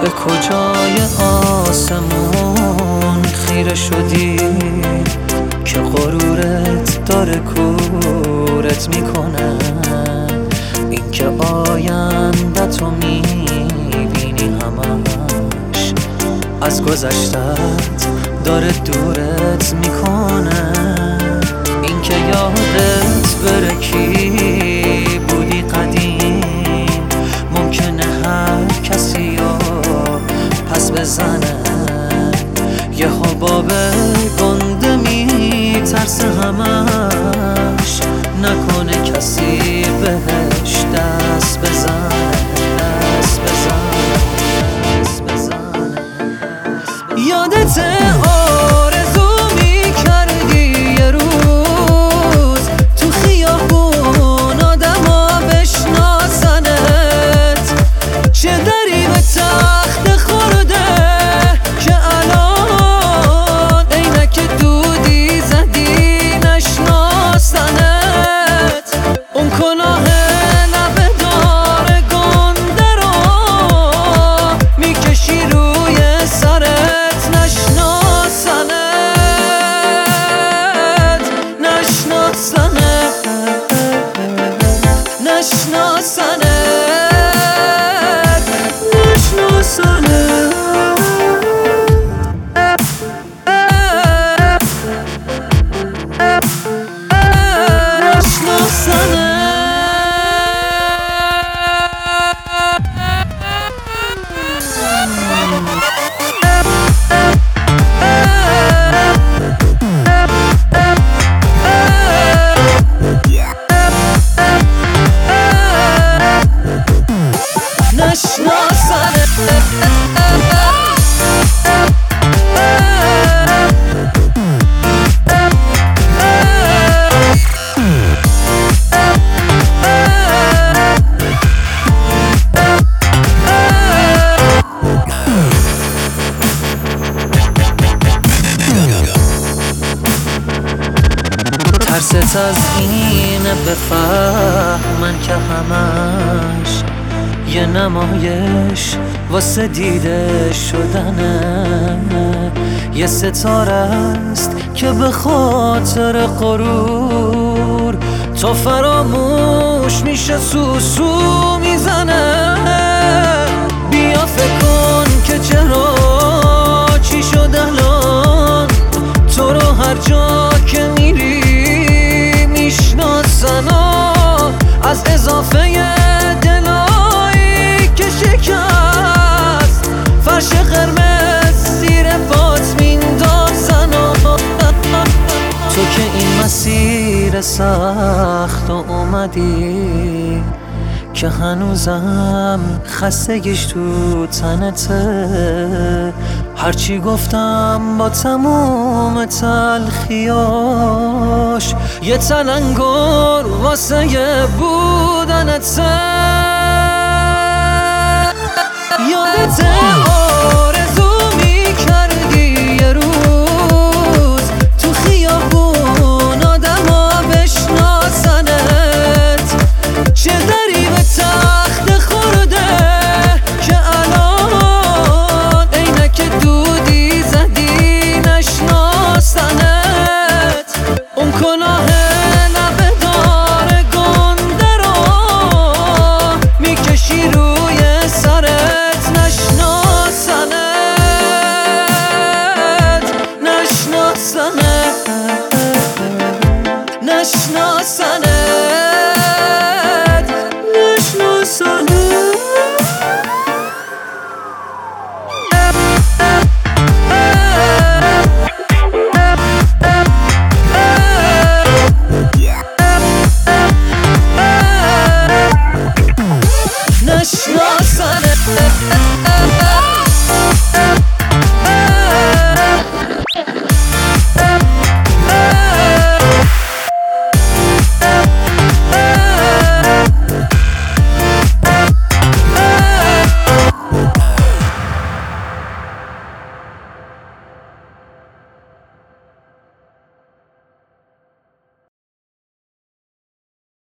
به کجای آسمون خیره شدی که غرورت داره کورت میکنه؟ این که آینده‌تو میبینی همش از گذشتت داره دورت میکنه. این که یادت بره کی بودی قدیم ممکنه هر کسی رو پس بزنه. یه حباب گنده میترسه همش نکنه کسی بهش دست بزنه. یادت آرزو میکردی یه روز تو خیابون آدما بشناسنت؟ چه دری به تخت خورده که الان عینک دودی زدی نشناسنت؟ اون کلاه لبه دار گنده رو میکشی روی سرت نشناسنت. ترست از اینه بفهمن که همش یه نمایش واسه دیده شدنه. یه ستاره است که به خاطر غرور تو فراموش میشه سوسو میزنه. بیا فکر کن که چرا چی شد الان تو رو هر جا که میری میشناسن از اضافه دلایی که شکست فرش قرمز زیر پات میندازن. تو که این مسیر سخت اومدی که هنوزم خستگیش تو تنته. هرچی گفتم با تموم تلخیاش یه تلنگر واسه بودنته. یادت